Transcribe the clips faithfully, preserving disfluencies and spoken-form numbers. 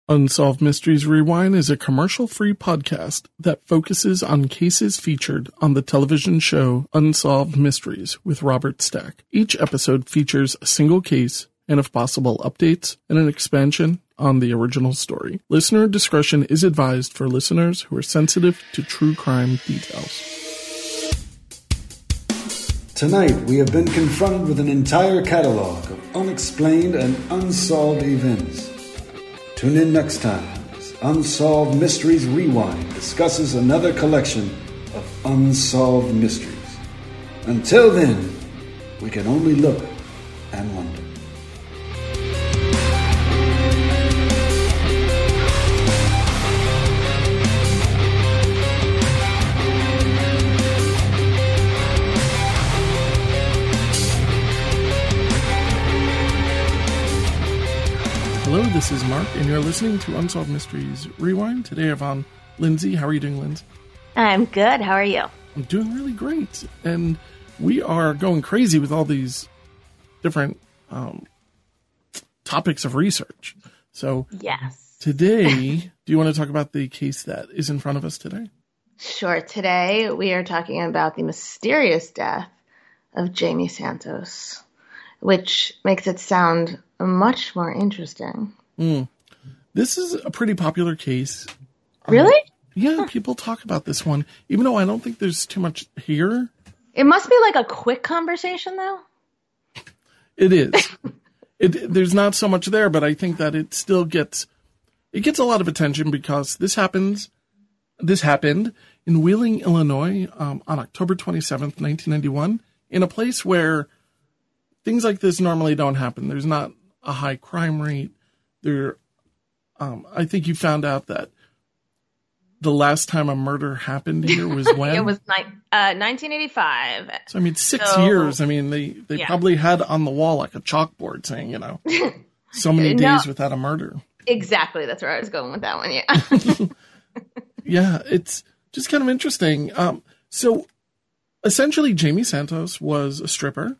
Unsolved Mysteries Rewind is a commercial-free podcast that focuses on cases featured on the television show Unsolved Mysteries with Robert Stack. Each episode features a single case and, if possible, updates and an expansion on the original story. Listener discretion is advised for listeners who are sensitive to true crime details. Tonight, we have been confronted with an entire catalog of unexplained and unsolved events. Tune in next time as Unsolved Mysteries Rewind discusses another collection of unsolved mysteries. Until then, we can only look and wonder. Hello, this is Mark, and you're listening to Unsolved Mysteries Rewind. Today I have on Lindsay. How are you doing, Lindsay? I'm good. How are you? I'm doing really great. And we are going crazy with all these different um, topics of research. So yes. Today, do you want to talk about the case that is in front of us today? Sure. Today we are talking about the mysterious death of Jamie Santos, which makes it sound much more interesting. Mm. This is a pretty popular case. Really? Um, yeah, people talk about this one, even though I don't think there's too much here. It must be like a quick conversation, though. It is. it, there's not so much there, but I think that it still gets it gets a lot of attention because this happens. This happened in Wheeling, Illinois, um, on October twenty-seventh, nineteen ninety-one, in a place where things like this normally don't happen. There's not a high crime rate. There, um, I think you found out that the last time a murder happened here was when? It was ni- uh, nineteen eighty-five. So, I mean, six so, years. I mean, they, they yeah. probably had on the wall like a chalkboard saying, you know, so many no, days without a murder. Exactly. That's where I was going with that one, yeah. Yeah, it's just kind of interesting. Um, so, essentially, Jamie Santos was a stripper.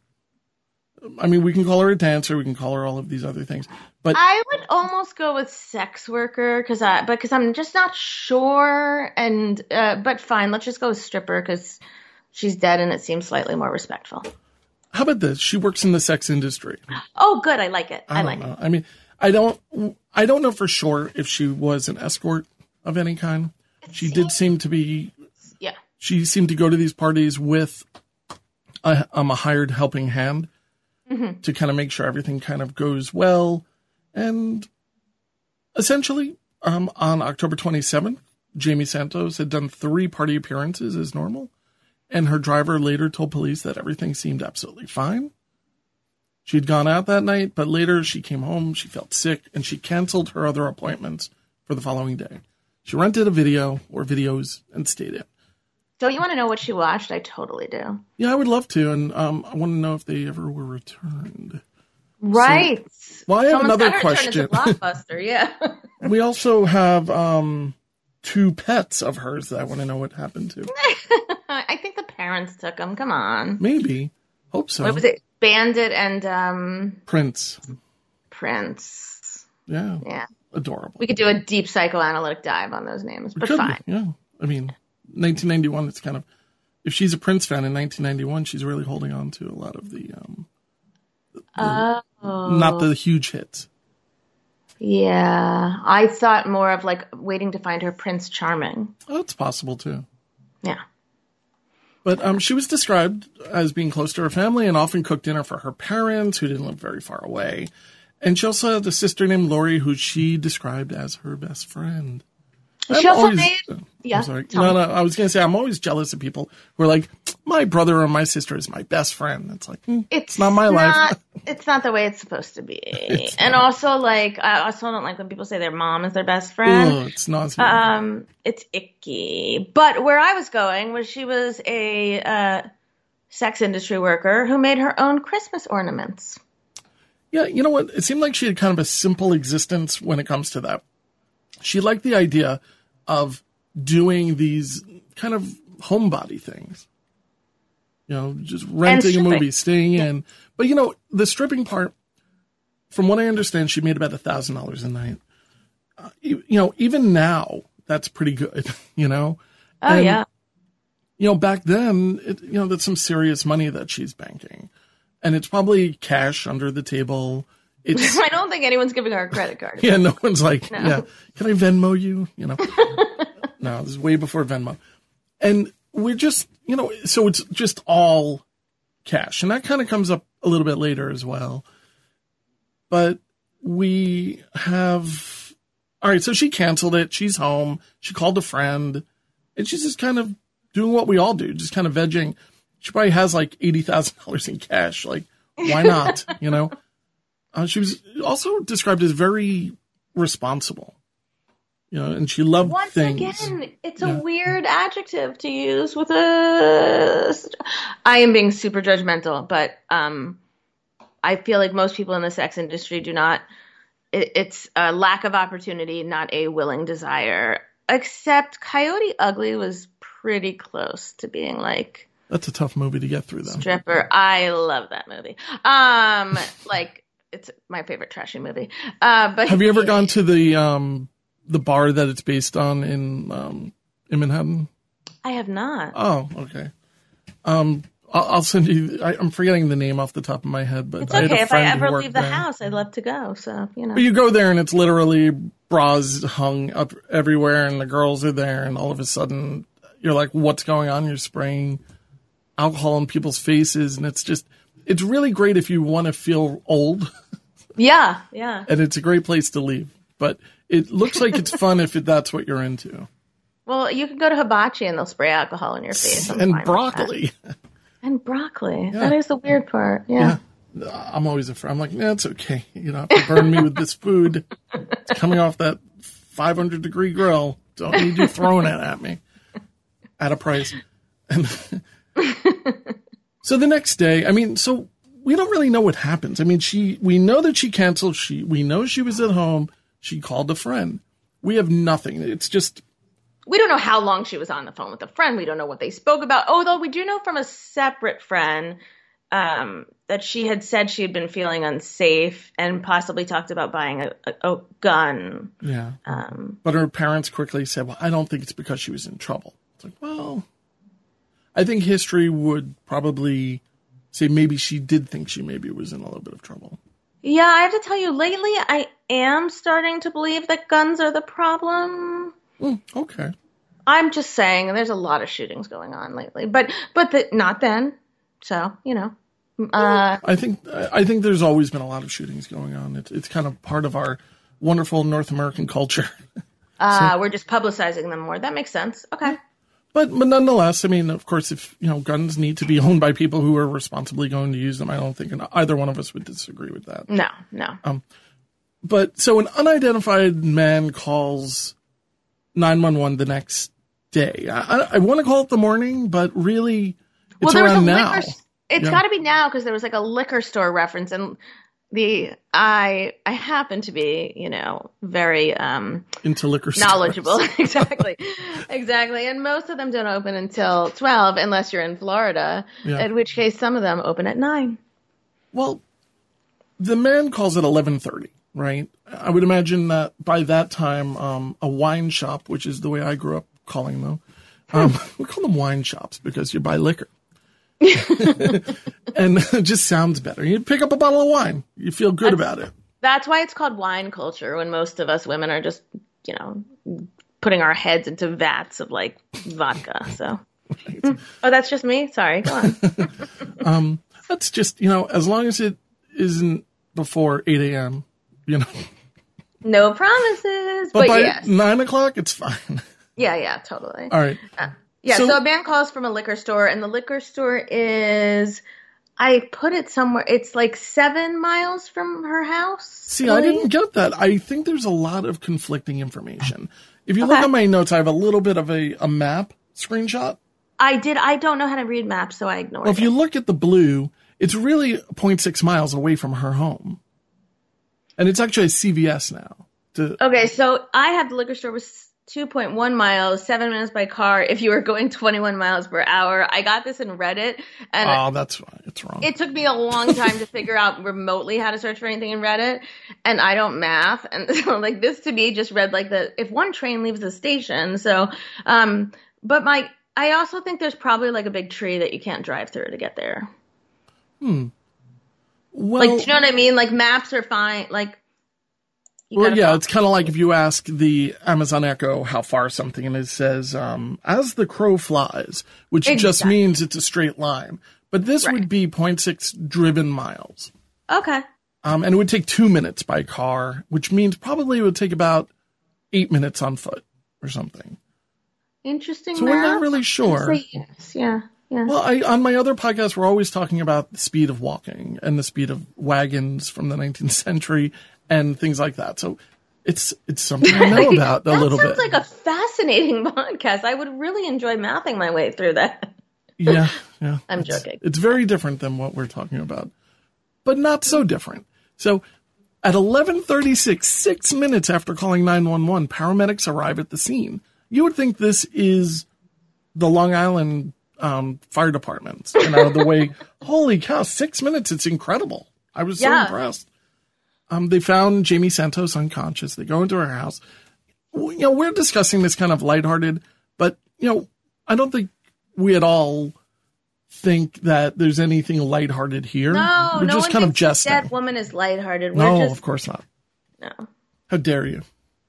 I mean, we can call her a dancer. We can call her all of these other things. But I would almost go with sex worker because I, because I'm just not sure. And uh, but fine, let's just go with stripper because she's dead and it seems slightly more respectful. How about this? She works in the sex industry. Oh, good. I like it. I, I like know. it. I mean, I don't. I don't know for sure if she was an escort of any kind. It she seems, did seem to be. Yeah. She seemed to go to these parties with a, um, a hired helping hand. Mm-hmm. To kind of make sure everything kind of goes well. And essentially, um, on October twenty-seventh, Jamie Santos had done three party appearances as normal. And her driver later told police that everything seemed absolutely fine. She'd gone out that night, but later she came home, she felt sick, and she canceled her other appointments for the following day. She rented a video or videos and stayed in. Don't you want to know what she watched? I totally do. Yeah, I would love to, and um, I want to know if they ever were returned. Right. So, well, I have Someone's another question. Blockbuster, yeah. We also have um, two pets of hers that I want to know what happened to. I think the parents took them. Come on. Maybe. Hope so. What was it? Bandit and um, Prince. Prince. Yeah. Yeah. Adorable. We could do a deep psychoanalytic dive on those names, we but could, fine. Yeah. I mean, nineteen ninety-one, it's kind of, if she's a Prince fan in nineteen ninety-one, she's really holding on to a lot of the, um, the oh. not the huge hits. Yeah. I thought more of like waiting to find her Prince Charming. Oh, it's possible too. Yeah. But um, she was described as being close to her family and often cooked dinner for her parents, who didn't live very far away. And she also had a sister named Lori, who she described as her best friend. She I'm also always, made... uh, Yeah, I'm sorry. No, no, I was going to say, I'm always jealous of people who are like, my brother or my sister is my best friend. It's like, mm, it's, it's not my not, life. It's not the way it's supposed to be. And not. also, like, I also don't like when people say their mom is their best friend. Ugh, it's not. Um, it's icky. But where I was going was she was a uh, sex industry worker who made her own Christmas ornaments. Yeah, you know what? It seemed like she had kind of a simple existence when it comes to that. She liked the idea of doing these kind of homebody things. You know, just renting a movie, staying yeah. in. But, you know, the stripping part, from what I understand, she made about one thousand dollars a night. uh, you, you know, even now, that's pretty good, you know? Oh, and, yeah. You know, back then, it, you know, that's some serious money that she's banking. And it's probably cash under the table. It's, I don't think anyone's giving her a credit card. Yeah, no one's like, No. yeah, can I Venmo you? You know, no, this is way before Venmo. And we're just, you know, so it's just all cash. And that kind of comes up a little bit later as well. But we have, all right, so she canceled it. She's home. She called a friend. And she's just kind of doing what we all do, just kind of vegging. She probably has like eighty thousand dollars in cash. Like, why not, you know? Uh, she was also described as very responsible, you know, and she loved Once things. again, it's Yeah. a weird adjective to use with a. I am being super judgmental, but um, I feel like most people in the sex industry do not. It, it's a lack of opportunity, not a willing desire. Except Coyote Ugly was pretty close to being like That's a tough movie to get through, though. stripper. I love that movie. Um, like. It's my favorite trashy movie. Uh, but Have you ever gone to the um the bar that it's based on in um in Manhattan? I have not. Oh, okay. Um, I'll, I'll send you. I, I'm forgetting the name off the top of my head, but It's I had okay a if I friend who ever worked leave the there. house. I'd love to go. So you know. But you go there and it's literally bras hung up everywhere, and the girls are there, and all of a sudden you're like, "What's going on?" You're spraying alcohol in people's faces, and it's just. It's really great if you want to feel old. Yeah, yeah. And it's a great place to leave. But it looks like it's fun if it, that's what you're into. Well, you can go to Hibachi and they'll spray alcohol in your face. I'm And fine with broccoli. that. And broccoli. Yeah. That is the weird part. Yeah. Yeah. I'm always afraid. I'm like, yeah, it's okay. You don't have to burn me with this food. It's coming off that five hundred degree grill. Don't need you throwing it at me at a price. And so the next day, I mean, so we don't really know what happens. I mean, she, we know that she canceled. She, we know she was at home. She called a friend. We have nothing. It's just, We don't know how long she was on the phone with a friend. We don't know what they spoke about. Although we do know from a separate friend um, that she had said she had been feeling unsafe and possibly talked about buying a, a, a gun. yeah. Um, But her parents quickly said, well, I don't think it's because she was in trouble. It's like, well, I think history would probably say maybe she did think she maybe was in a little bit of trouble. yeah, I have to tell you, lately I am starting to believe that guns are the problem. Mm, okay. I'm just saying, there's a lot of shootings going on lately, but but the, not then. So you know, uh, I think I think there's always been a lot of shootings going on. It's it's kind of part of our wonderful North American culture. uh, we're just publicizing them more. That makes sense. Okay. But but nonetheless, I mean, of course, if you know guns need to be owned by people who are responsibly going to use them, I don't think either one of us would disagree with that. No, no. Um, but so an unidentified man calls nine one one the next day. I, I, I want to call it the morning, but really, it's well, there was a around now. liquor. It's Yeah. got to be now because there was like a liquor store reference, and the I I happen to be you know very um Into liquor stores. knowledgeable. exactly, exactly. And most of them don't open until twelve, unless you're in Florida. Yeah. In which case, some of them open at nine. Well, the man calls at eleven thirty, right? I would imagine that by that time, um, a wine shop, which is the way I grew up calling them, um, we call them wine shops because you buy liquor. And it just sounds better. You pick up a bottle of wine. You feel good about it. That's why it's called wine culture. When most of us women are just you know putting our heads into vats of like vodka. So. Oh, that's just me? Sorry, go on. um, that's just, you know, as long as it isn't before eight a.m., you know. No promises, But, but, by yes. nine o'clock, it's fine. Yeah, yeah, totally. All right. Uh, yeah, So- so, a man calls from a liquor store, and the liquor store is, I put it somewhere, it's like seven miles from her house. See, I didn't get that. I think there's a lot of conflicting information. If you look Okay. at my notes, I have a little bit of a, a map screenshot. I did, I don't know how to read maps, so I ignored Well, if it. you look at the blue, it's really zero point six miles away from her home. And it's actually a C V S now. To, Okay, so I have the liquor store was two point one miles, seven minutes by car if you were going twenty-one miles per hour. I got this in Reddit, and oh, that's why it's wrong. It took me a long time to figure out remotely how to search for anything in Reddit, and I don't math, and so like this to me just read like the if one train leaves the station. So, um, but my I also think there's probably like a big tree that you can't drive through to get there. Hmm. Well, like, do you know what I mean? Like maps are fine. Like. Well, yeah, it's kind of like if you ask the Amazon Echo how far something, and it says, um, as the crow flies, which exactly. just means it's a straight line. But this right. would be zero point six driven miles. Okay. Um, and it would take two minutes by car, which means probably it would take about eight minutes on foot or something. Interesting. So math. we're not really sure. Yes. Yeah. Yeah. Well, I, on my other podcast, we're always talking about the speed of walking and the speed of wagons from the nineteenth century. And things like that. So it's it's something I know about a little bit. That sounds like a fascinating podcast. I would really enjoy mathing my way through that. Yeah, yeah. I'm it's, joking. It's very different than what we're talking about, but not so different. So at eleven thirty-six, six minutes after calling nine one one, paramedics arrive at the scene. You would think this is the Long Island um, fire department. You know, the way, holy cow, six minutes. It's incredible. I was so yeah. impressed. Um, they found Jamie Santos unconscious. They go into her house. You know, we're discussing this kind of lighthearted, but, you know, I don't think we at all think that there's anything lighthearted here. No, we're no just one kind of thinks jesting. That woman is lighthearted. No, we're just, of course not. No. How dare you?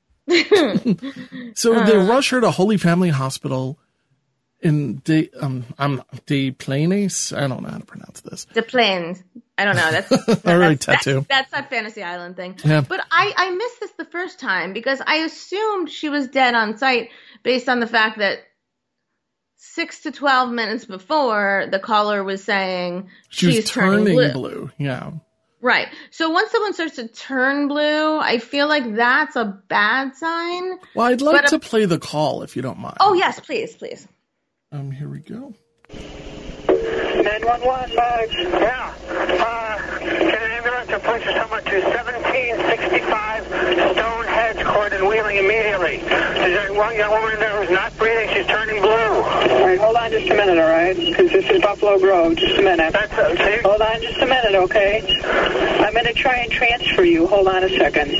So uh, they rush her to Holy Family Hospital in De, um, I'm De Plaines. I don't know how to pronounce this. De Plaines. I don't know. That's all right. Right, tattoo. That's, that's that Fantasy Island thing. Yeah. But I, I missed this the first time because I assumed she was dead on sight based on the fact that six to twelve minutes before the caller was saying she she's was turning, turning blue. blue. Yeah. Right. So once someone starts to turn blue, I feel like that's a bad sign. Well, I'd like but, to play the call if you don't mind. Oh, yes, please, please. Um, here we go. nine one one, Bugs. Yeah. Uh, can an ambulance or police or someone to seventeen sixty-five Stonehenge Court in Wheeling immediately? There's one young woman there who's not breathing. She's turning blue. All right, hold on just a minute, all right? Because this is Buffalo Grove. Just a minute. That's uh, see? Hold on just a minute, okay? I'm going to try and transfer you. Hold on a second.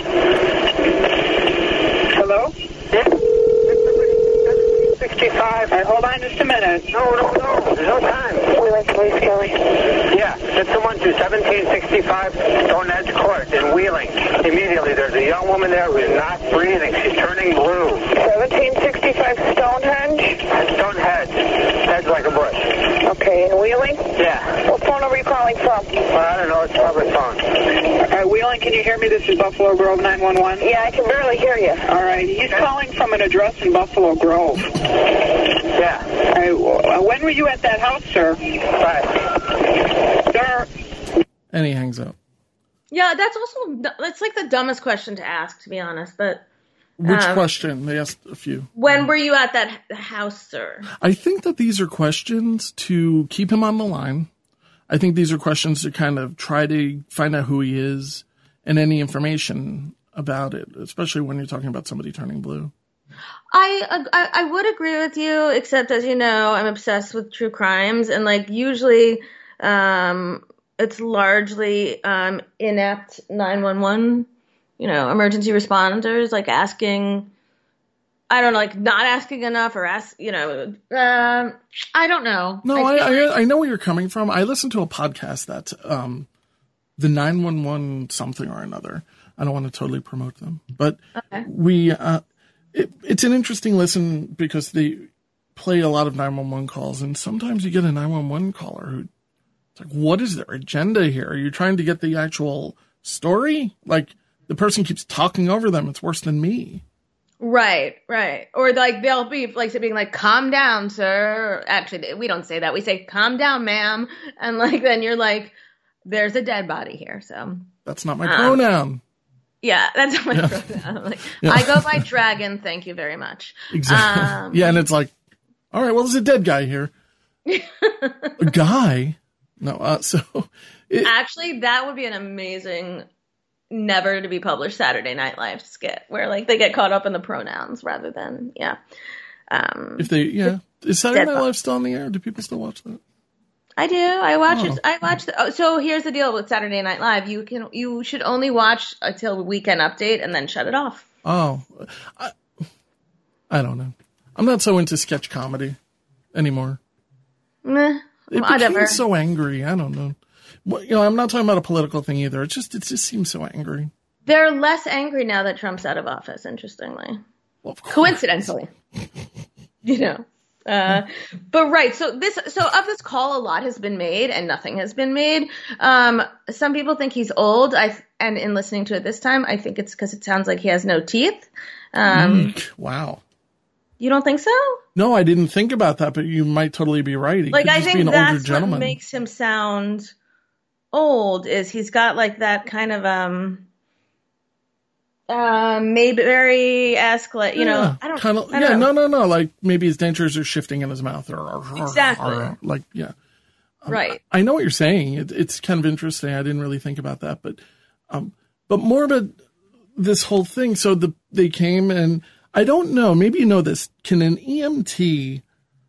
Hello? sixty-five. All right, hold on just a minute. No, no, no. There's no time. Wheeling Police, Kelly. Yeah, get someone to seventeen sixty-five Stonehenge Court in Wheeling. Immediately, there's a young woman there who's not breathing. She's turning blue. seventeen sixty-five Stonehenge? Stonehenge. Hedge like a bush. Okay, in Wheeling? Yeah. What phone are we calling from? Well, I don't know. It's public phone. All right, Wheeling, can you hear me? This is Buffalo Grove nine one one. Yeah, I can barely hear you. All right, he's calling from an address in Buffalo Grove. Yeah. All right, when were you at that house, sir? Right. Sir? And he hangs up. Yeah, that's also, that's like the dumbest question to ask, to be honest, but. Which um, question? They asked a few. When were you at that house, sir? I think that these are questions to keep him on the line. I think these are questions to kind of try to find out who he is and any information about it, especially when you're talking about somebody turning blue. I, I I would agree with you, except as you know, I'm obsessed with true crimes, and like usually, um, it's largely um inept nine one one, you know, emergency responders, like asking, I don't know, like not asking enough or ask, you know, um, I don't know. No, I I, like- I know where you're coming from. I listened to a podcast that um, the nine one one something or another. I don't want to totally promote them, but okay. we. Uh, It, it's an interesting listen because they play a lot of nine one one calls, and sometimes you get a nine one one caller who, it's like, what is their agenda here? Are you trying to get the actual story? Like, the person keeps talking over them. It's worse than me. Right, right. Or like they'll be like being like, calm down, sir. Actually, we don't say that. We say, calm down, ma'am. And like then you're like, there's a dead body here. So that's not my um, pronoun. Yeah, that's my yeah. pronoun. Like, yeah. I go by dragon. Thank you very much. Exactly. Um, yeah, and it's like, all right, well, there's a dead guy here. A guy? No. Uh, so it, actually, that would be an amazing never to be published Saturday Night Live skit where like they get caught up in the pronouns rather than yeah. Um, if they yeah, is Saturday Night Live still on the air? Do people still watch that? I do. I watch oh. it. I watch. The, oh, so here's the deal with Saturday Night Live. You can you should only watch until Weekend Update and then shut it off. Oh, I, I don't know. I'm not so into sketch comedy anymore. Meh, it whatever. became so angry. I don't know. Well, you know, I'm not talking about a political thing either. It just it just seems so angry. They're less angry now that Trump's out of office. Interestingly, well, of course. Coincidentally, you know. Uh, but right, so this, so of this call, a lot has been made and nothing has been made. Um, some people think he's old. I and in listening to it this time, I think it's because it sounds like he has no teeth. Um, Eek, wow. You don't think so? No, I didn't think about that, but you might totally be right. He like could I just think be an that's older gentleman. what makes him sound old. Is he's got like that kind of um. Uh, Mayberry-esque, like, you yeah, know, I don't, kind of, I yeah, don't know. no, no, no, like maybe his dentures are shifting in his mouth or, or exactly, or, like, yeah. Um, right. I, I know what you're saying. It, it's kind of interesting. I didn't really think about that, but, um, but more about this whole thing. So the, they came and I don't know, maybe you know this, can an E M T,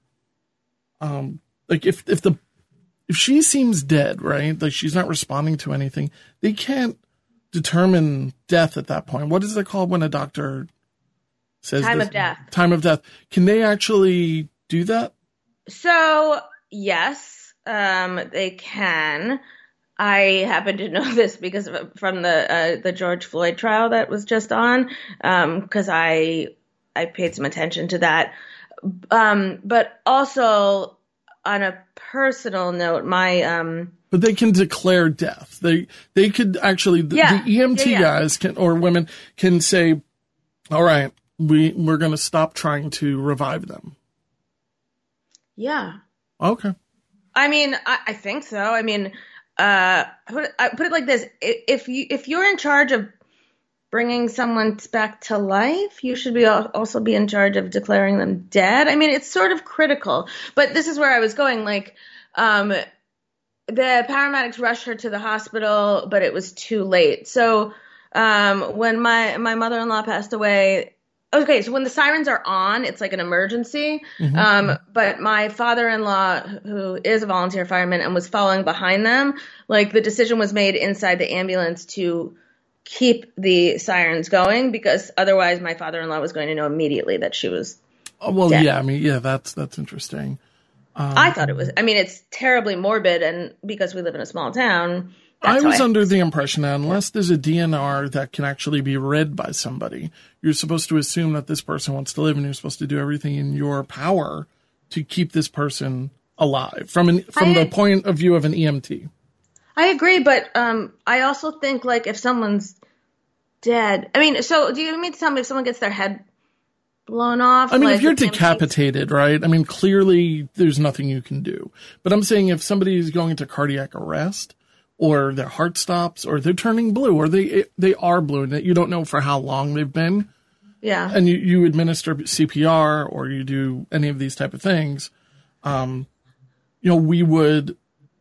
um, like if, if the, if she seems dead, right? Like she's not responding to anything, they can't determine death at that point. What is it called when a doctor says time this? of death? Time of death. Can they actually do that? So yes, um, they can. I happen to know this because of, from the uh, the George Floyd trial that was just on, because um, I I paid some attention to that. Um, but also on a personal note, my um. But they can declare death. They they could actually the, yeah. the E M T yeah, yeah. guys can or women can say, all right, we we're going to stop trying to revive them. Yeah. Okay. I mean, I, I think so. I mean, uh, I put, it, I put it like this: if you if you're in charge of bringing someone back to life, you should be also be in charge of declaring them dead. I mean, it's sort of critical. But this is where I was going. Like, um. The paramedics rushed her to the hospital, but it was too late. So um, when my, my mother-in-law passed away, okay, so when the sirens are on, it's like an emergency. Mm-hmm. Um, but my father-in-law, who is a volunteer fireman and was following behind them, like the decision was made inside the ambulance to keep the sirens going because otherwise my father-in-law was going to know immediately that she was oh, well, dead. yeah, I mean, yeah, that's that's interesting. Um, I thought it was, I mean, it's terribly morbid, and because we live in a small town. I was I under the impression that unless there's a D N R that can actually be read by somebody, you're supposed to assume that this person wants to live, and you're supposed to do everything in your power to keep this person alive from an, from I, the point of view of an E M T. I agree, but um, I also think like if someone's dead, I mean, so do you mean to tell me if someone gets their head blown off? I mean, like if you're decapitated, right? I mean, clearly there's nothing you can do. But I'm saying if somebody is going into cardiac arrest, or their heart stops, or they're turning blue, or they they are blue, and that you don't know for how long they've been. Yeah. And you, you administer C P R, or you do any of these type of things. Um, you know, we would.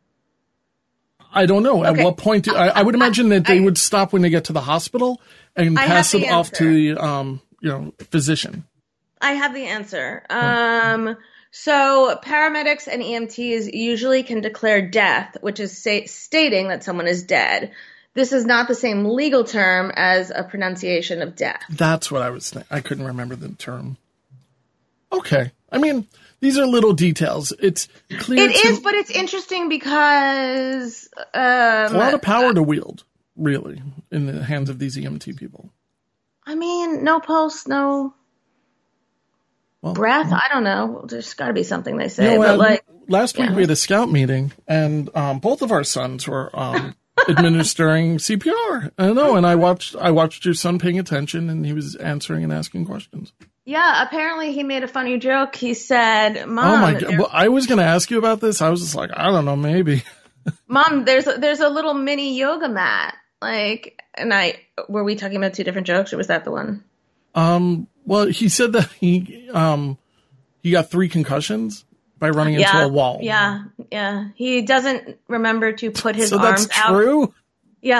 I don't know at okay. what point. Do, I, I would imagine that they I, would stop when they get to the hospital and I pass it the off to the um, you know physician. I have the answer. Um, so paramedics and E M Ts usually can declare death, which is say, stating that someone is dead. This is not the same legal term as a pronunciation of death. That's what I was thinking. I couldn't remember the term. Okay. I mean, these are little details. It's clear. It is, but it's interesting because um, a lot of power to wield, really, in the hands of these E M T people. I mean, no pulse, no well, breath. I don't know. There's got to be something they say. You know, but uh, like last week yeah. we had a scout meeting, and um, both of our sons were um, administering C P R. I know, and I watched. I watched your son paying attention, and he was answering and asking questions. Yeah, apparently he made a funny joke. He said, "Mom, oh my god!" Well, I was going to ask you about this. I was just like, I don't know, maybe. Mom, there's a, there's a little mini yoga mat. Like, and I were we talking about two different jokes, or was that the one? Um. Well, he said that he um he got three concussions by running yeah, into a wall. Yeah, yeah. He doesn't remember to put his so arms that's true? out. Yeah.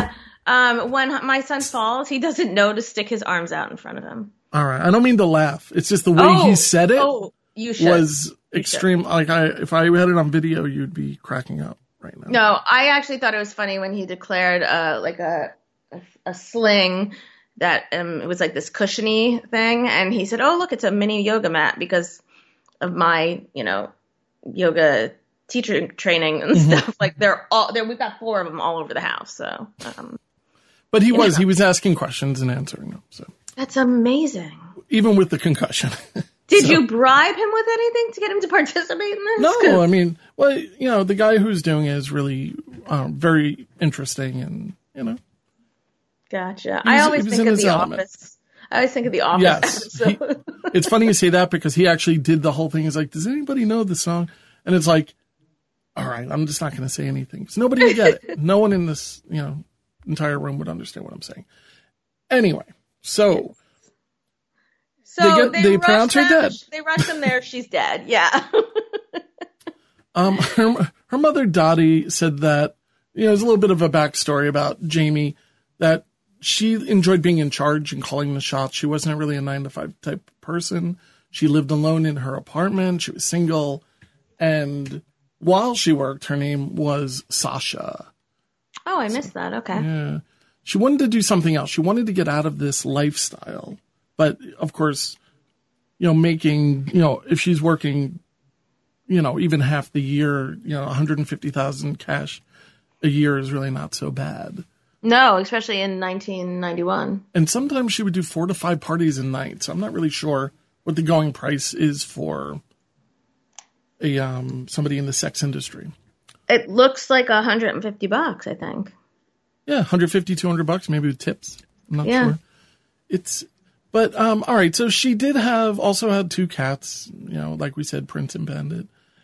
Um, when my son falls, he doesn't know to stick his arms out in front of him. All right. I don't mean to laugh. It's just the way Oh, he said it oh, you should. was You extreme. should. Like I, if I had it on video, you'd be cracking up right now. No, I actually thought it was funny when he declared uh, like a, a a sling that um, it was like this cushiony thing, and he said, "Oh, look, it's a mini yoga mat because of my, you know, yoga teacher training and Mm-hmm. stuff." Like they're all there. We've got four of them all over the house. So, um, But he was, know. he was asking questions and answering them. So that's amazing. even with the concussion. Did So- you bribe him with anything to get him to participate in this? 'Cause- No, I mean, well, you know, the guy who's doing it is really um, very interesting, and you know, Gotcha. He was- I always he was think in of his The element. Office. I always think of The Office. yes, he, episode. it's funny you say that because he actually did the whole thing. He's like, does anybody know the song? And it's like, all right, I'm just not going to say anything because nobody would get it. No one in this, you know, entire room would understand what I'm saying. Anyway, so So They get- they, they rush pronounce her them, dead. They rush them there. She's dead. Yeah. Um, her, her mother, Dottie, said that, you know, there's a little bit of a backstory about Jamie, that she enjoyed being in charge and calling the shots. She wasn't really a nine to five type person. She lived alone in her apartment. She was single. And while she worked, her name was Sasha. Oh, I missed that. Okay. Yeah. She wanted to do something else. She wanted to get out of this lifestyle. But of course, you know, making, you know, if she's working, you know, even half the year, you know, one hundred fifty thousand cash a year is really not so bad. No, especially in nineteen ninety-one. And sometimes she would do four to five parties a night. So I'm not really sure what the going price is for a um somebody in the sex industry. It looks like one hundred fifty bucks, I think. Yeah, one hundred fifty, two hundred bucks, maybe with tips. I'm not Yeah. sure. It's, but, um, all right. So she did have, also had two cats, you know, like we said, Prince and Bandit.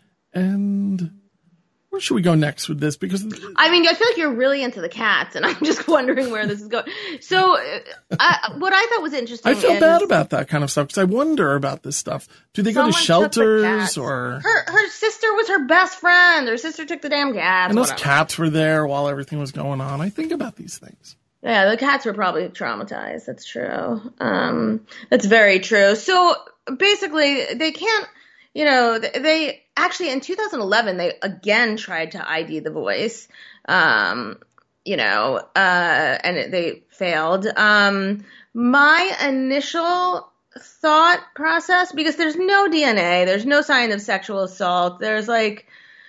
And where should we go next with this? Because I mean, I feel like you're really into the cats, and I'm just wondering where this is going. So, uh, I, what I thought was interesting. I feel is bad about that kind of stuff because I wonder about this stuff. Do they go to someone took the shelters cats. or, her her sister was her best friend. Her sister took the damn cats. and those whatever. cats were there while everything was going on. I think about these things. Yeah, the cats were probably traumatized. That's true. Um, that's very true. So basically, they can't, you know, they actually in two thousand eleven, they again tried to I D the voice, um, you know, uh, and it, they failed. Um, my initial thought process, because there's no D N A, there's no sign of sexual assault, there's like,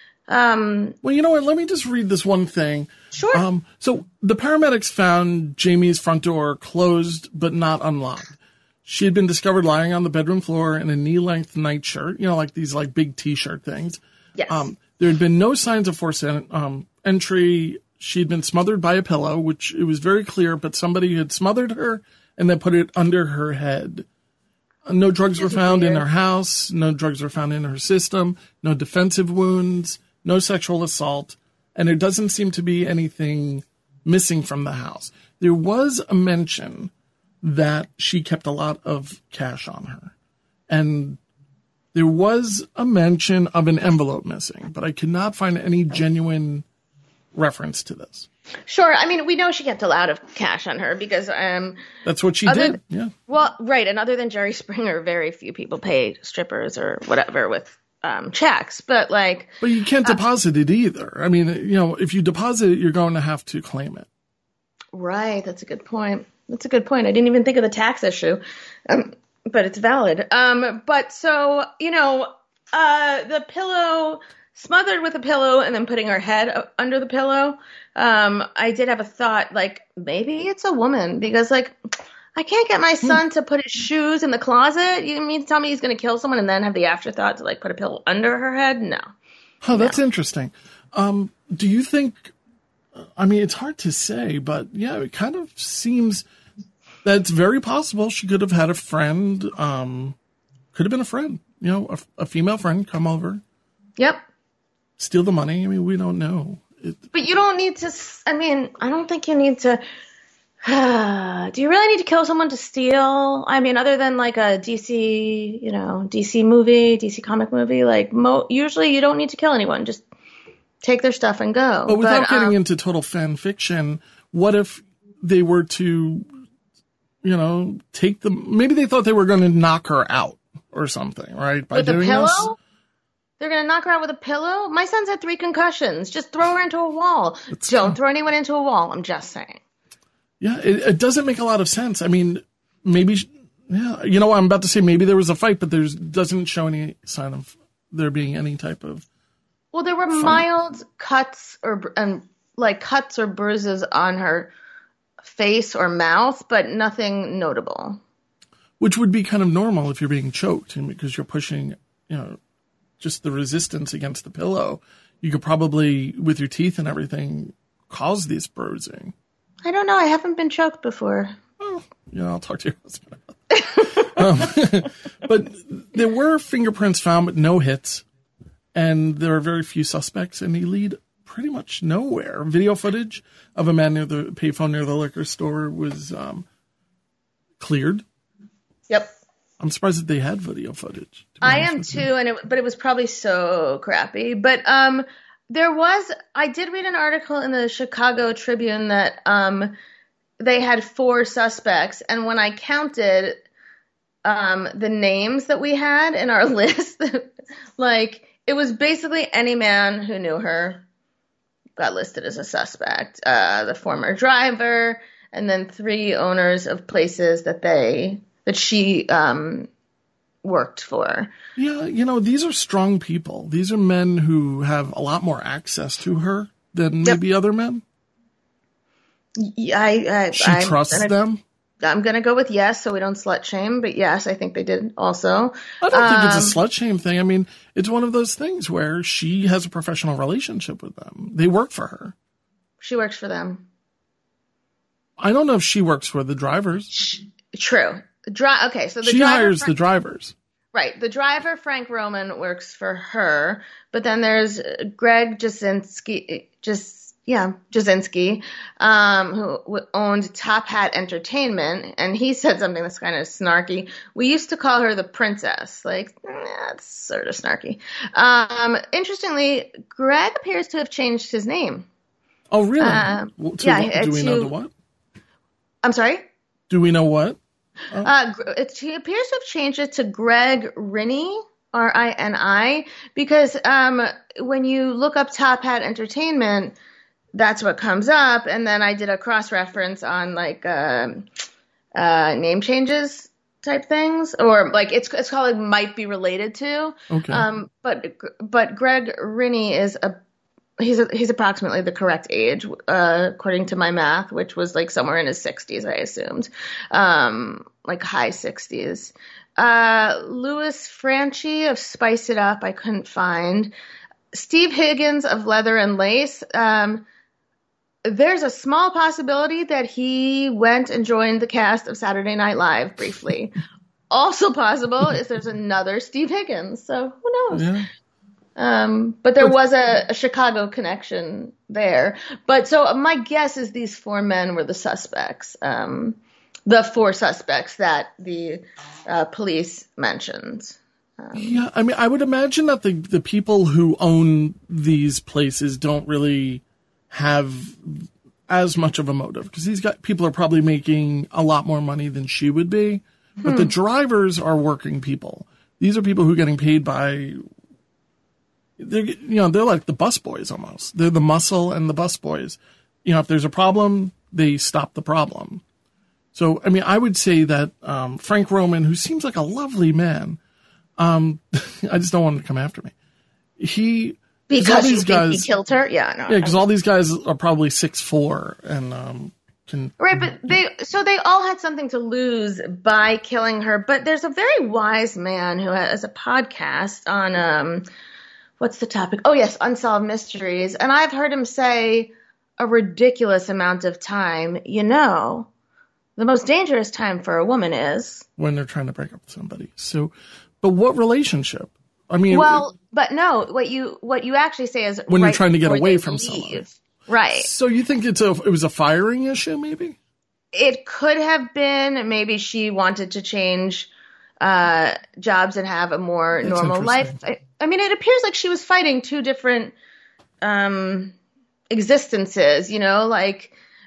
um, Well, you know what? Let me just read this one thing. sure. Um, so the paramedics found Jamie's front door closed but not unlocked. She had been discovered lying on the bedroom floor in a knee-length nightshirt, you know, like these like big T-shirt things. yes. Um, there had been no signs of forced en- um, entry. She'd been smothered by a pillow, which it was very clear, but somebody had smothered her and then put it under her head. Uh, No drugs were This is found in weird. her house. No drugs were found in her system. No defensive wounds. No sexual assault. And there doesn't seem to be anything missing from the house. There was a mention that she kept a lot of cash on her. And there was a mention of an envelope missing, but I could not find any genuine reference to this. Sure. I mean, we know she kept a lot of cash on her because, um, That's what she Other did. Yeah. well, right. And other than Jerry Springer, very few people pay strippers or whatever with um, checks. But like, But you can't deposit it either. I mean, you know, if you deposit it, you're going to have to claim it. right. That's a good point. That's a good point. I didn't even think of the tax issue, um, but it's valid. Um, but so, you know, uh, the pillow smothered with a pillow and then putting her head u- under the pillow. Um, I did have a thought, like maybe it's a woman because like, I can't get my son to put his shoes in the closet. You mean to tell me he's going to kill someone and then have the afterthought to like put a pillow under her head? No. Oh, that's interesting. Um, do you think, I mean, it's hard to say, but yeah, it kind of seems that it's very possible she could have had a friend, um, could have been a friend, you know, a, a female friend come over, Yep. steal the money. I mean, we don't know. It, But you don't need to, s- I mean, I don't think you need to, do you really need to kill someone to steal? I mean, other than like a D C, you know, D C movie, D C comic movie, like mo- usually you don't need to kill anyone. Just take their stuff and go. but without But, getting um, into total fan fiction, what if they were to, you know, take the, maybe they thought they were going to knock her out or something, right? By with doing a pillow? this. They're going to knock her out with a pillow? My son's had three concussions. Just throw her into a wall. It's Don't true. throw anyone into a wall. I'm just saying. Yeah, it, it doesn't make a lot of sense. I mean, maybe, yeah, you know, I'm about to say maybe there was a fight, but there's doesn't show any sign of there being any type of. Well, there were fight. mild cuts or um, like cuts or bruises on her face or mouth, but nothing notable. Which would be kind of normal if you're being choked, and because you're pushing, you know, just the resistance against the pillow. You could probably, with your teeth and everything, cause this bruising. I don't know. I haven't been choked before. Oh, you know, I'll talk to your husband about that. um, but there were fingerprints found, but no hits. And there are very few suspects, and they lead pretty much nowhere. Video footage of a man near the payphone near the liquor store was um, cleared. Yep. I'm surprised that they had video footage. to be I honest am with too, you. and it, but it was probably so crappy. But um, there was, I did read an article in the Chicago Tribune that um, they had four suspects, and when I counted um, the names that we had in our list, like it was basically any man who knew her got listed as a suspect. Uh, the former driver, and then three owners of places that they that she um, worked for. Yeah, you know, these are strong people. These are men who have a lot more access to her than Yep. maybe other men. Yeah, I, I, She I'm trusts gonna, them. I'm gonna go with yes, so we don't slut shame. But yes, I think they did also. I don't think Um, it's a slut shame thing. I mean, it's one of those things where she has a professional relationship with them. They work for her. She works for them. I don't know if she works for the drivers. True. Dri- okay, so the She driver, hires Fra- the drivers. right. The driver Frank Roman works for her, but then there's Greg Jasinski. Just yeah, Jasinski, um, who w- owned Top Hat Entertainment, and he said something that's kind of snarky. We used to call her the princess. Like, that's sort of snarky. Um, interestingly, Greg appears to have changed his name. Oh, really? Um, Well, to yeah, what- do we know to- to what? I'm sorry? Do we know what? Uh, Gr- it, he appears to have changed it to Greg Rinnie, R I N I, because um, when you look up Top Hat Entertainment, that's what comes up. And then I did a cross-reference on like um uh, name changes type things, or like it's it's called like might be related to. Okay. Um, but but Greg Rinnie is a He's a, he's approximately the correct age, uh, according to my math, which was like somewhere in his sixties, I assumed, um, like high sixties. Uh, Louis Franchi of Spice It Up, I couldn't find. Steve Higgins of Leather and Lace. Um, there's a small possibility that he went and joined the cast of Saturday Night Live briefly. Also possible is there's another Steve Higgins. So who knows? Yeah. Um, but there was a, a Chicago connection there. But so my guess is these four men were the suspects, um, the four suspects that the uh, police mentioned. Um, Yeah, I mean, I would imagine that the, the people who own these places don't really have as much of a motive, because these guys, people are probably making a lot more money than she would be. But Hmm. the drivers are working people. These are people who are getting paid by, they're, you know, they're like the bus boys almost. They're the muscle and the bus boys. You know, if there's a problem, they stop the problem. So, I mean, I would say that um, Frank Roman, who seems like a lovely man, um, I just don't want him to come after me. He, 'cause all because you these think he guys, killed her? Yeah, no. yeah, because all these guys are probably six four and um, can. Right, but they so they all had something to lose by killing her. But there's a very wise man who has a podcast on um, what's the topic? Oh yes, unsolved mysteries, and I've heard him say a ridiculous amount of time. You know, the most dangerous time for a woman is when they're trying to break up with somebody. So, but what relationship? I mean, well, but no, what you what you actually say is When you're right trying to get before away they from leave. someone. Right. so you think it's a it was a firing issue, maybe? It could have been maybe she wanted to change uh, jobs and have a more That's normal life. interesting. I, I mean, it appears like she was fighting two different um, existences, you know, like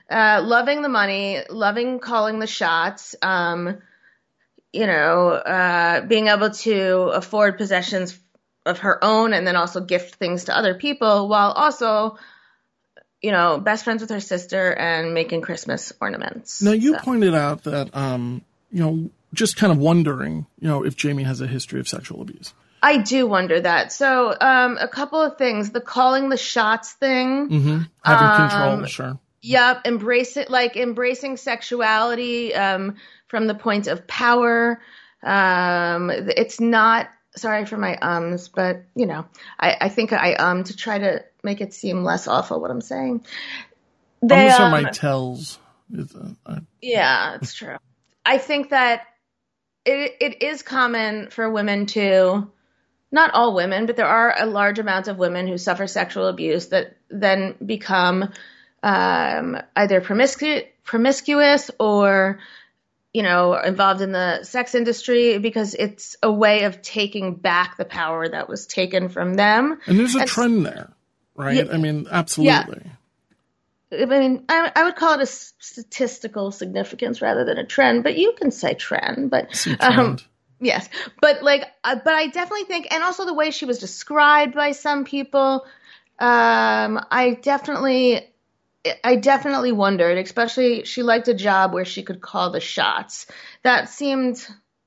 uh, loving the money, loving calling the shots, um, you know, uh, being able to afford possessions of her own and then also gift things to other people while also, you know, best friends with her sister and making Christmas ornaments. Now, you So. pointed out that, um, you know, just kind of wondering, you know, if Jamie has a history of sexual abuse. I do wonder that. So um, a couple of things. The calling the shots thing. Mm-hmm. Having Um, control, sure. Yep. Embrace it, like embracing sexuality um, from the point of power. Um, it's not, sorry for my ums, but, you know, I, I think I um to try to make it seem less awful what I'm saying. They, Those are um, my tells. Is, uh, I- Yeah, it's true. I think that it it is common for women to, not all women, but there are a large amount of women who suffer sexual abuse that then become um, either promiscu- promiscuous or, you know, involved in the sex industry because it's a way of taking back the power that was taken from them. and there's a And- trend there, right? Yeah. I mean, absolutely. I mean, I, I would call it a s- statistical significance rather than a trend, but you can say trend. But See um, trend. yes, but like, uh, but I definitely think, and also the way she was described by some people, um, I definitely, I definitely wondered. Especially, she liked a job where she could call the shots. That seemed,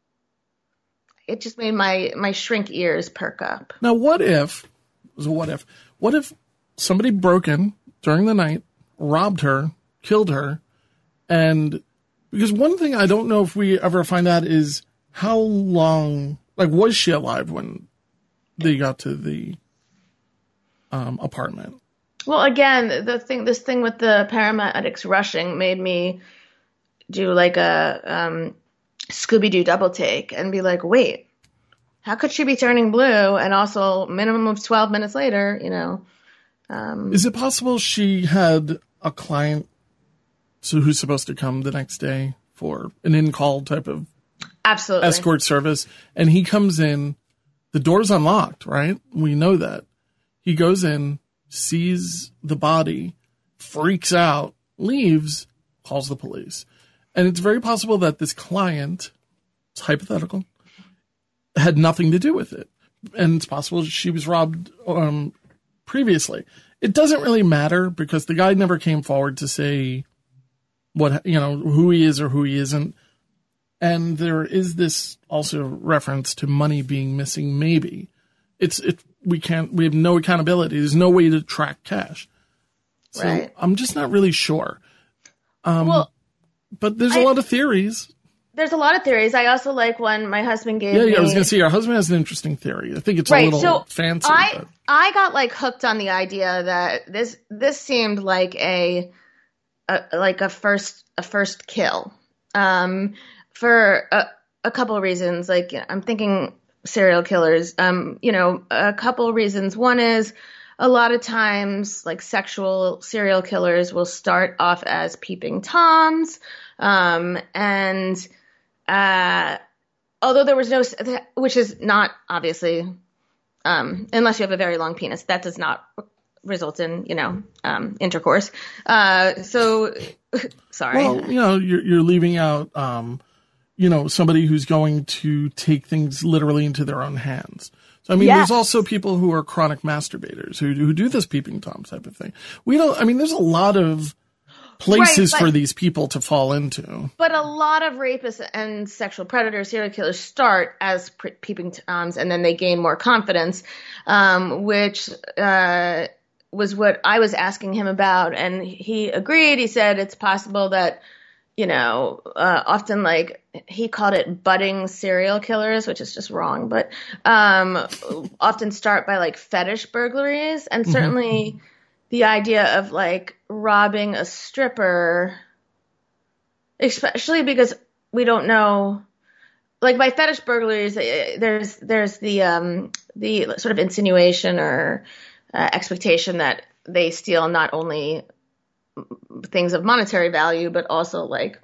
it just made my my shrink ears perk up. Now, what if, it was a what if, what if somebody broke in during the night, robbed her, killed her, and because one thing I don't know if we ever find out is how long, like, was she alive when they got to the um, apartment? Well, again, the thing, this thing with the paramedics rushing made me do like a um, Scooby-Doo double take and be like, wait, how could she be turning blue? And also minimum of twelve minutes later, you know. Um, Is it possible she had a client so who's supposed to come the next day for an in-call type of absolutely. escort service, and he comes in, the door's unlocked, right? We know that. He goes in, sees the body, freaks out, leaves, calls the police. And it's very possible that this client, it's hypothetical, had nothing to do with it. And it's possible she was robbed um, previously. It doesn't really matter because the guy never came forward to say what, you know, who he is or who he isn't. And there is this also reference to money being missing. Maybe it's, it, we can't, we have no accountability. There's no way to track cash. So Right. I'm just not really sure. Um, well, but there's I- a lot of theories. there's a lot of theories. I also like when my husband gave Yeah, me. yeah, I was going to say, your husband has an interesting theory. I think it's Right, a little so fancy. I but I got like hooked on the idea that this this seemed like a, a like a first a first kill, um, for a, a couple of reasons. Like I'm thinking serial killers. Um, you know, a couple of reasons. One is a lot of times like sexual serial killers will start off as peeping toms, um, and uh, although there was no, which is not obviously. Um, unless you have a very long penis, that does not result in, you know, um, intercourse. Uh, so, sorry. well, you know, you're, you're leaving out, um, you know, somebody who's going to take things literally into their own hands. So, I mean, Yes. there's also people who are chronic masturbators who, who do this peeping Tom type of thing. We don't, I mean, there's a lot of places Right, for but- these people to fall into. But a lot of rapists and sexual predators, serial killers start as pre- peeping toms and then they gain more confidence, um, which uh, was what I was asking him about. And he agreed. He said it's possible that, you know, uh, often like he called it budding serial killers, which is just wrong, but um, often start by like fetish burglaries. And certainly the idea of like robbing a stripper, especially because we don't know, like by fetish burglaries, eh, there's there's the um, the sort of insinuation or uh, expectation that they steal not only things of monetary value, but also like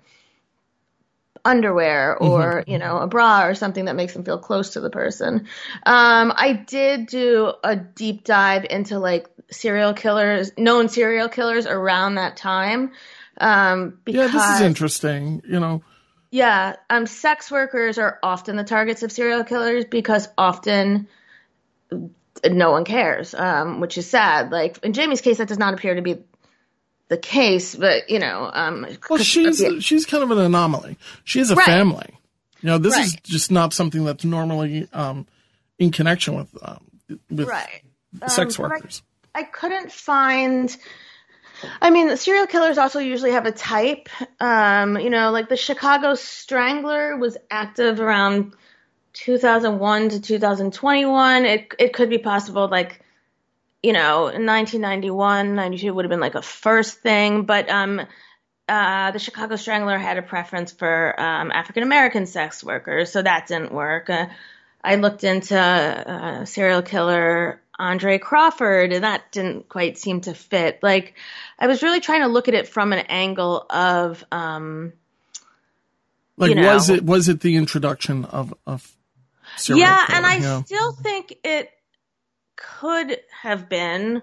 underwear or, you know, a bra or something that makes them feel close to the person. Um, I did do a deep dive into like serial killers, known serial killers around that time. Um, because, yeah, this is interesting, you know. Yeah, um, sex workers are often the targets of serial killers because often no one cares, um, which is sad. Like, in Jamie's case, that does not appear to be the case, but, you know. Um, well, she's yeah. she's kind of an anomaly. She has a right. family. You know, this right. is just not something that's normally um, in connection with, um, with right. sex um, workers. I, I couldn't find... I mean, the serial killers also usually have a type. Um, you know, like the Chicago Strangler was active around two thousand one to two thousand twenty-one. It it could be possible, like, you know, in nineteen ninety-one, ninety-two would have been like a first thing. But um, uh, the Chicago Strangler had a preference for um, African-American sex workers, so that didn't work. Uh, I looked into uh, serial killer Andre Crawford, and that didn't quite seem to fit. Like, I was really trying to look at it from an angle of, um, like, you know, was it was it the introduction of of serial yeah, killer? and I yeah. still think it could have been.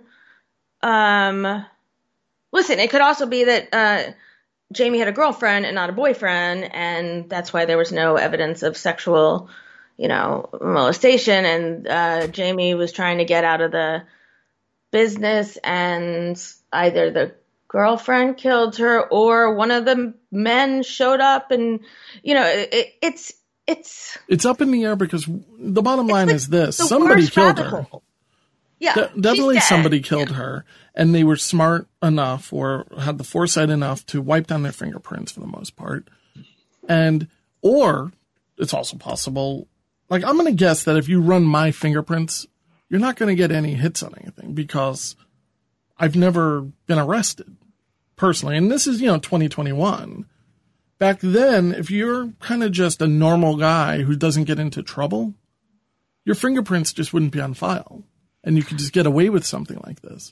Um, listen, it could also be that uh, Jamie had a girlfriend and not a boyfriend, and that's why there was no evidence of sexual, you know, molestation, and uh, Jamie was trying to get out of the business, and either the girlfriend killed her or one of the men showed up, and, you know, it, it's it's it's up in the air because the bottom line like is this: the somebody killed her. hole. Yeah, De- definitely she's somebody dead. killed yeah. her, and they were smart enough or had the foresight enough to wipe down their fingerprints for the most part, and or it's also possible. Like, I'm going to guess that if you run my fingerprints, you're not going to get any hits on anything because I've never been arrested personally. And this is, you know, twenty twenty-one. Back then, if you're kind of just a normal guy who doesn't get into trouble, your fingerprints just wouldn't be on file. And you could just get away with something like this.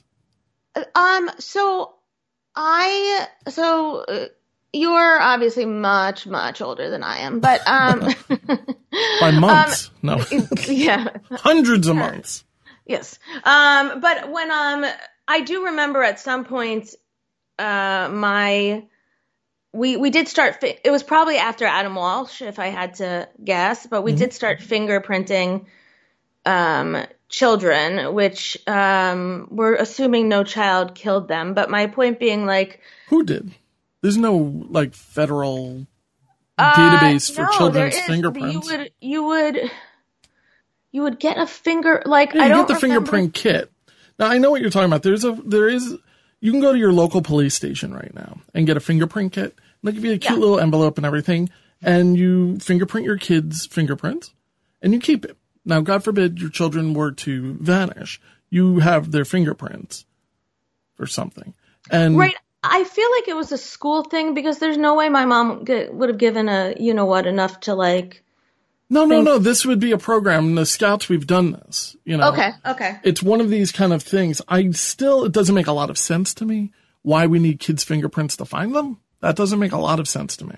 Um, so I, so uh, you're obviously much, much older than I am, but, um, by months. Um, no. Yeah. Hundreds of months. Yes. Um, but when, um, I do remember at some point, uh, my, we, we did start, fi- it was probably after Adam Walsh, if I had to guess, but we mm-hmm. did start fingerprinting, um, children, which, um, we're assuming no child killed them. But my point being, like, who did? There's no, like, federal uh, database for no, children's there is, fingerprints. You would, you would, you would get a finger, like, yeah, I you don't get the remember. fingerprint kit. Now, I know what you're talking about. There's a, there is, you can go to your local police station right now and get a fingerprint kit. They'll give you a cute yeah. little envelope and everything, and you fingerprint your kids' fingerprints, and you keep it. Now, God forbid your children were to vanish. You have their fingerprints or something. And right. I feel like it was a school thing because there's no way my mom g- would have given a, you know what, enough to, like. No, no, think- no. This would be a program. In the Scouts, we've done this. You know. Okay, okay. It's one of these kind of things. I still, it doesn't make a lot of sense to me why we need kids' fingerprints to find them. That doesn't make a lot of sense to me.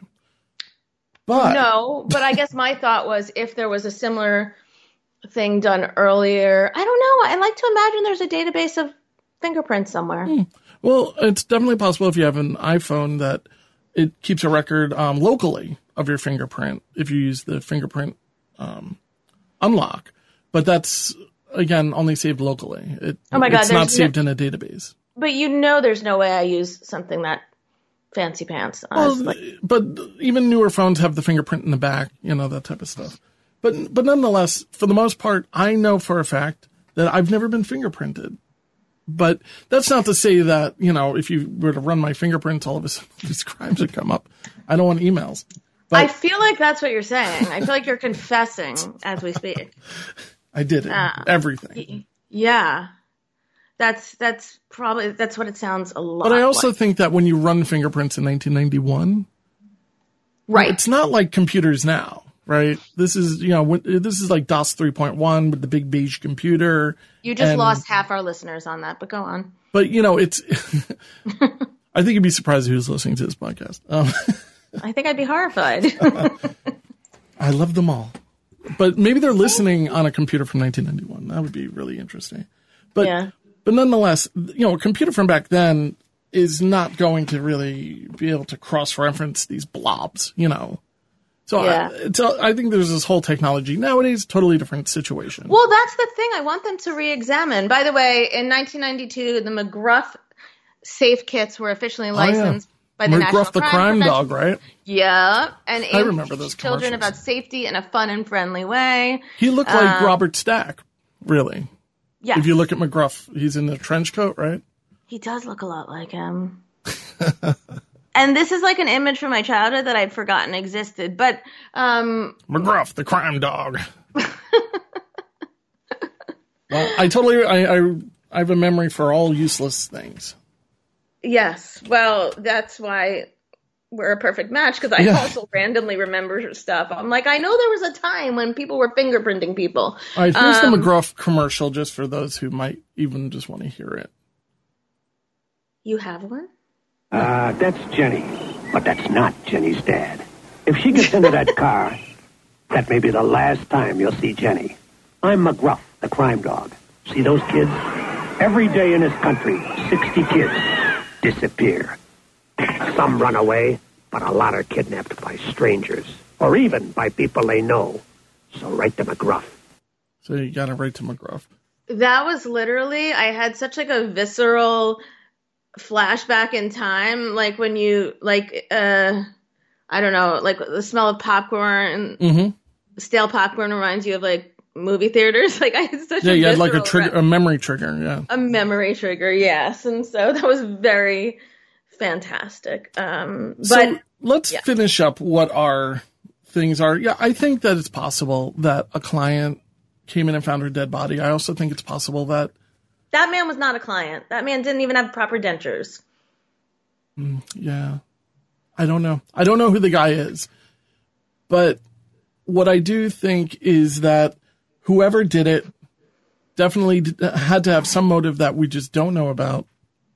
But no, but I guess my thought was if there was a similar thing done earlier. I don't know. I like to imagine there's a database of fingerprints somewhere. Hmm. Well, it's definitely possible if you have an iPhone that it keeps a record um, locally of your fingerprint if you use the fingerprint um, unlock. But that's, again, only saved locally. It, oh my God, it's not there's saved no, in a database. But you know there's no way I use something that fancy pants. Well, like, but even newer phones have the fingerprint in the back, you know, that type of stuff. But but nonetheless, for the most part, I know for a fact that I've never been fingerprinted. But that's not to say that, you know, if you were to run my fingerprints, all of a sudden these crimes would come up. I don't want emails. But I feel like that's what you're saying. I feel like you're confessing as we speak. I did it. Uh, everything. Yeah. That's that's probably that's what it sounds a lot. But I also like. think that when you run fingerprints in nineteen ninety-one, right? It's not like computers now, right? This is you know this is like DOS three point one with the big beige computer. You just and, lost half our listeners on that, but go on. But you know it's. I think you'd be surprised who's listening to this podcast. Um, I think I'd be horrified. I love them all, but maybe they're listening on a computer from nineteen ninety-one. That would be really interesting. But. Yeah. But nonetheless, you know, a computer from back then, is not going to really be able to cross-reference these blobs, you know. So Yeah. I, it's, a- I think there's this whole technology nowadays, totally different situation. Well, that's the thing. I want them to re-examine. By the way, in nineteen ninety-two, the McGruff safe kits were officially licensed by the National McGruff the crime Prevention- dog, right? Yeah, and I aimed remember to those teach children commercials. about safety in a fun and friendly way. He looked like Um, Robert Stack, really. Yeah, If you look at McGruff, he's in a trench coat, right? he does look a lot like him. And this is like an image from my childhood that I'd forgotten existed. But um, McGruff, the crime dog. Well, I totally, I, I, I have a memory for all useless things. yes, well, that's why we're a perfect match, because I Yeah. also randomly remember stuff. I'm like, I know there was a time when people were fingerprinting people. All right, here's Um, the McGruff commercial, just for those who might even just want to hear it. You have one? Uh, that's Jenny. But that's not Jenny's dad. If she gets into that car, that may be the last time you'll see Jenny. I'm McGruff, the crime dog. See those kids? Every day in this country, sixty kids disappear. Some run away, but a lot are kidnapped by strangers, or even by people they know. So write to McGruff. So you got to write to McGruff. That was literally, I had such like a visceral flashback in time, like when you like uh I don't know, like the smell of popcorn, Mm-hmm. stale popcorn reminds you of like movie theaters. Like I had such Yeah, a you had like a visceral trigger, re- a memory trigger. Yeah. a memory trigger, yes, and so that was very fantastic. Um, but So let's yeah. finish up what our things are. Yeah, I think that it's possible that a client came in and found her dead body. I also think it's possible that that man was not a client. That man didn't even have proper dentures. Yeah. I don't know. I don't know who the guy is. But what I do think is that whoever did it definitely d- had to have some motive that we just don't know about.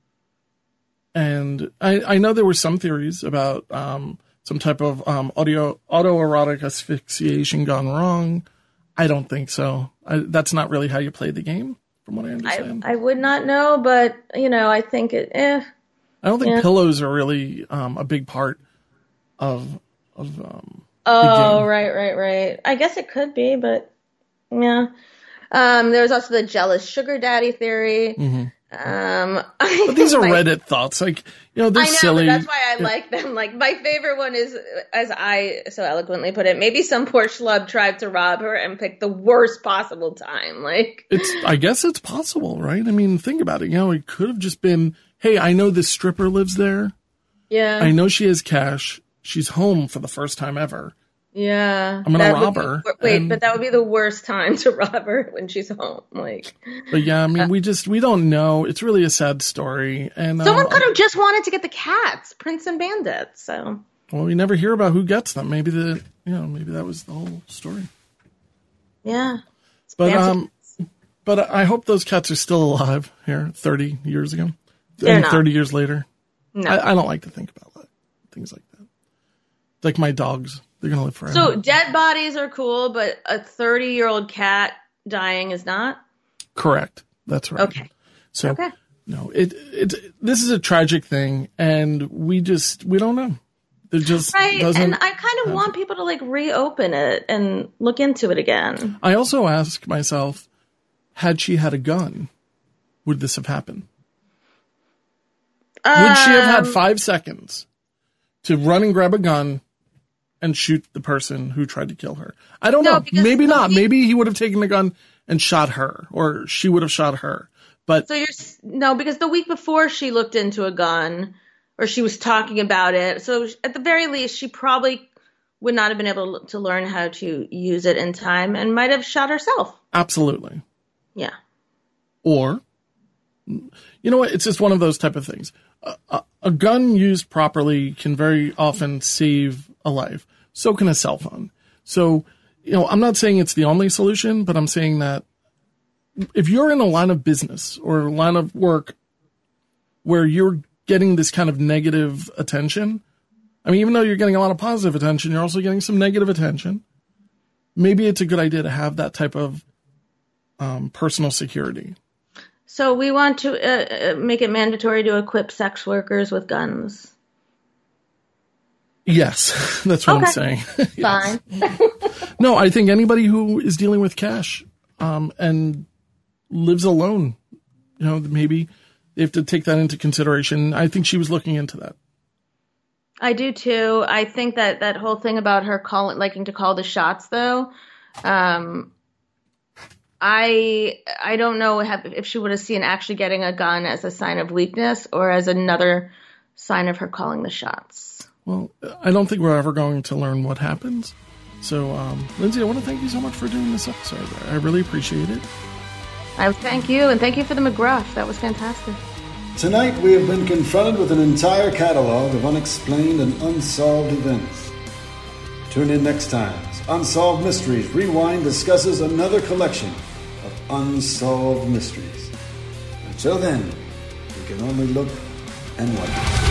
And I, I know there were some theories about um, some type of um, audio autoerotic asphyxiation gone wrong. I don't think so. I, that's not really how you play the game, from what I I, understand. I would not know, but you know, I think it. Eh. I don't think Yeah. pillows are really um, a big part of of um, Oh, game. right, right, right. I guess it could be, but yeah. Um, there was also the jealous sugar daddy theory. Um, But these are my- Reddit thoughts, like you know, they're I know, silly. but that's why I like them. Like my favorite one is, as I so eloquently put it, maybe some poor schlub tried to rob her and picked the worst possible time. Like, It's, I guess it's possible, right? I mean, think about it. You know, it could have just been, hey, I know this stripper lives there. yeah, I know she has cash. She's home for the first time ever. yeah. I'm gonna That would rob be- her, Wait, and- but that would be the worst time to rob her when she's home. Like, But yeah, I mean, we just we don't know. It's really a sad story, and someone um, could have just wanted to get the cats, Prince and Bandit. So. well, we never hear about who gets them. Maybe the you know maybe that was the whole story. Yeah. But Fancy um, but I hope those cats are still alive here, thirty years ago, They're and not. thirty years later. No. I, I don't like to think about that, things like that. Like my dogs, they're gonna live forever. So dead bodies are cool, but a thirty-year-old cat dying is not? Correct. That's right. Okay. So Okay. no, it it this is a tragic thing, and we just we don't know. There just Right, doesn't. and I kind of want people to, like, reopen it and look into it again. I also ask myself, had she had a gun, would this have happened? Would she have had Um, five seconds to run and grab a gun and shoot the person who tried to kill her? I don't No, know. because Maybe the not. week- Maybe he would have taken the gun and shot her, or she would have shot her. But So you're, s- no, because the week before she looked into a gun, or she was talking about it, so at the very least, she probably would not have been able to learn how to use it in time and might have shot herself. absolutely. Yeah. Or, you know what? It's just one of those type of things. A, a, a gun used properly can very often save a life. So can a cell phone. So, you know, I'm not saying it's the only solution, but I'm saying that if you're in a line of business or a line of work where you're getting this kind of negative attention, I mean, even though you're getting a lot of positive attention, you're also getting some negative attention. Maybe it's a good idea to have that type of um, personal security. So we want to uh, make it mandatory to equip sex workers with guns. Yes, that's what okay. I'm saying. Fine. No, I think anybody who is dealing with cash um, and lives alone, you know, maybe they have to take that into consideration. I think she was looking into that. I do too. I think that that whole thing about her call, liking to call the shots, though, um, I I don't know if she would have seen actually getting a gun as a sign of weakness or as another sign of her calling the shots. Well, I don't think we're ever going to learn what happens. So, um, Lindsay, I want to thank you so much for doing this episode. I really appreciate it. I thank you, and thank you for the McGruff. That was fantastic. Tonight we have been confronted with an entire catalog of unexplained and unsolved events. Tune in next time as Unsolved Mysteries Rewind discusses another collection of unsolved mysteries. Until then, we can only look and wonder.